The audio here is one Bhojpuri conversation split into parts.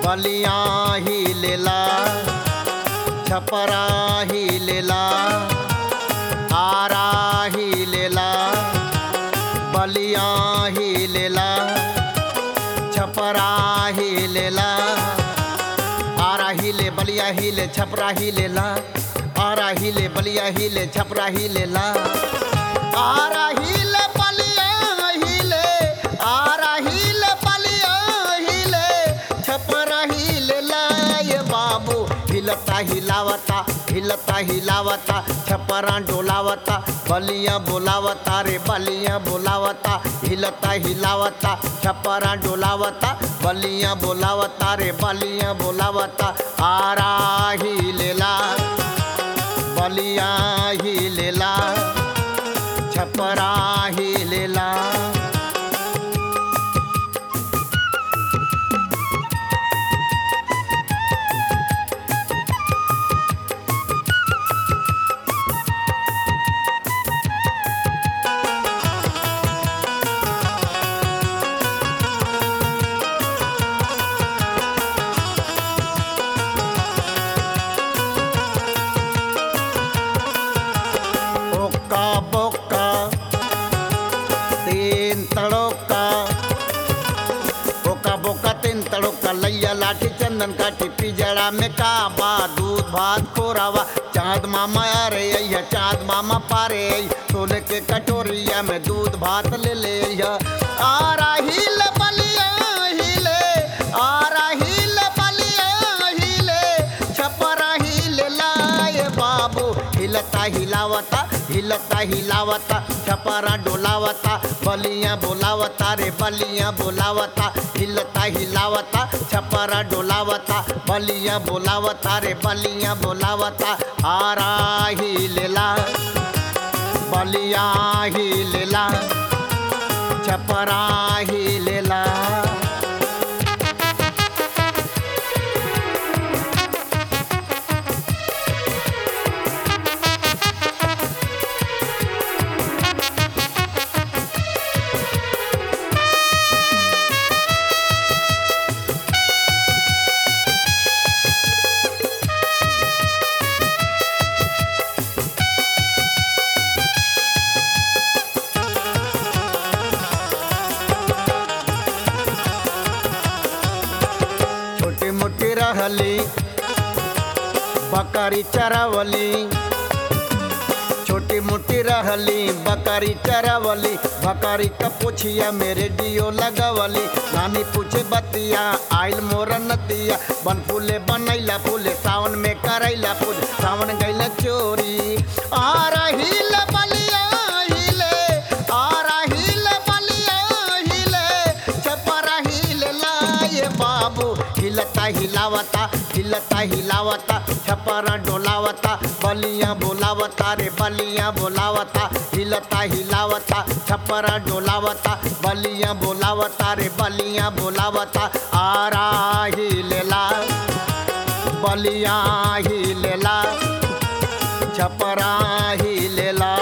बलिया ही लेला, छपरा ही लेला, आरा ही लेला, बलिया ही लेला, छपरा ही लेला, आरा ही ले, बलिया ही ले, छपरा ही लेला, आरा ही ले, बलिया ही ले, छपरा ही लेला, आरा ही ले, बलिया ही ले, आरा ही ले, बलिया ही ले, छपरा ही लेला। ये बाबू हिलता हिलावता, हिलता हिलावता, छपरा डोलावता, बलिया बोलावता रे बलिया बोलावता, हिलता हिलावता, छपरा डोलावता, बलिया बोलावता रे बलिया बोलावता, आरा ही लेला, बलिया ही लेला, छपरा ही लेला। ओका बोका तीन तड़ोका, ओका बोका तीन तड़ोका, लैया लाठी चंदन काठी, पिजड़ा में काबा, दूध भात खोरावा, चाँद मामा अरे अय्या, चाँद मामा पारे सोले के कटोरिया में दूध भात ले ले अय्या, आरा ही ले बलिया ही ले, आरा ही ले बलिया ही ले, छपरा ही ले लाए बाबू हिलता हिलावता, हिलता हिलावता, छपरा डोलावता, बलिया बोलावता रे बलिया बोलावता, हिलता हिलावता, छपरा डोलावता, बलिया बोलावता रे बलिया बोलावता, आरा ही लेला, बलिया ही लेला, छपरा ही लेला। छोटी मोटी रहली बकरी चरावली, छोटी मोटी रहली बकरी चरावली, बकरी का पूछिया मेरे डियो लगवली, नानी पूछे बतिया आइल मोर नतिया, बन फूले बनैला फूले, सावन में करैला फूल, सावन गैला चोरी, आ रही ले बलिया ही ले, आ रही ले बलिया ही ले, छपरा ही ले लाए बाबू हिलता हिलावता, हिलता हिलावता, छपरा डोलावता, बलिया बोलावता रे बलिया बोलावता, हिलता हिलावता, छपरा डोलावता, बलिया बोलावता रे बलिया बोलावता, आरा ही लेला, बलिया ही लेला, छपरा ही लेला।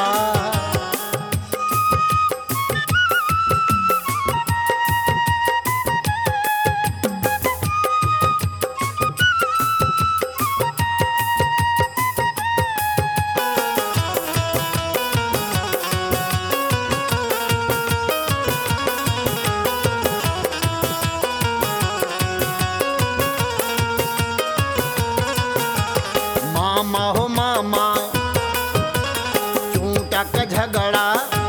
मामा हो मामा चूंटा का झगड़ा,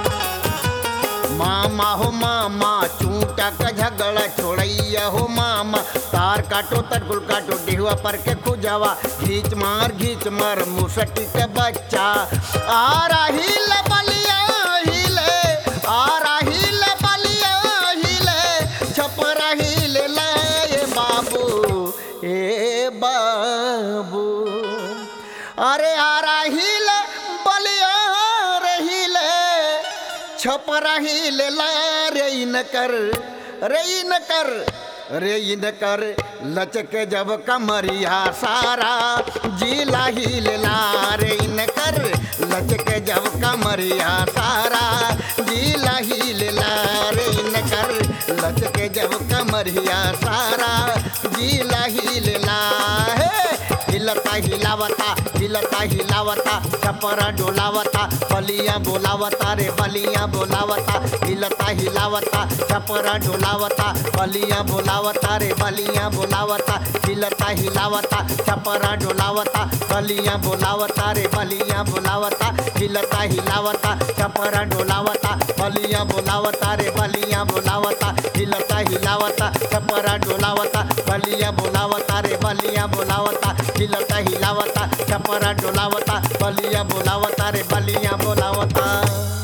मामा हो मामा चूंटा का झगड़ा, छोड़ैया हो मामा तार काटो तटकुल काटो, डिहुआ पर के खुजावा, घींच मार मुसटी के बच्चा, आ रही ले बलिया ही ले, आ रही ले बलिया ही ले, छपरा ही ले लाए बाबू ए बाबू, अरे आ रही ले बलिया रही ले, छपरा ही ले ला रे इन कर, रे इन कर, रे इन कर, लचक जब कमरिया सारा जिला ही ले ला रे इन कर, लचक जब कमरिया सारा जिला ही ले ला रे इन कर, लचक जब कमरिया सारा जिला ही हिलता हिलावता छपरा डोलावता बलिया बोलावता रे बलिया बोलावता हिलता हिलावता छपरा डोलावता बलिया बोलावता रे बलिया बोलावता हिलता हिलावता छपरा डोलावता बलिया बोलावता रे बलिया बोलावता हिलता हिलावता छपरा डोलावता बलिया बोलावता रे बलिया बोलावता हिलता हिलावता छपरा डोलावता बलिया बोलावता रे बलिया बोलावता हिलता हिलावता छपरा डोलावता बलिया बोलावता रे बलिया बोलावता।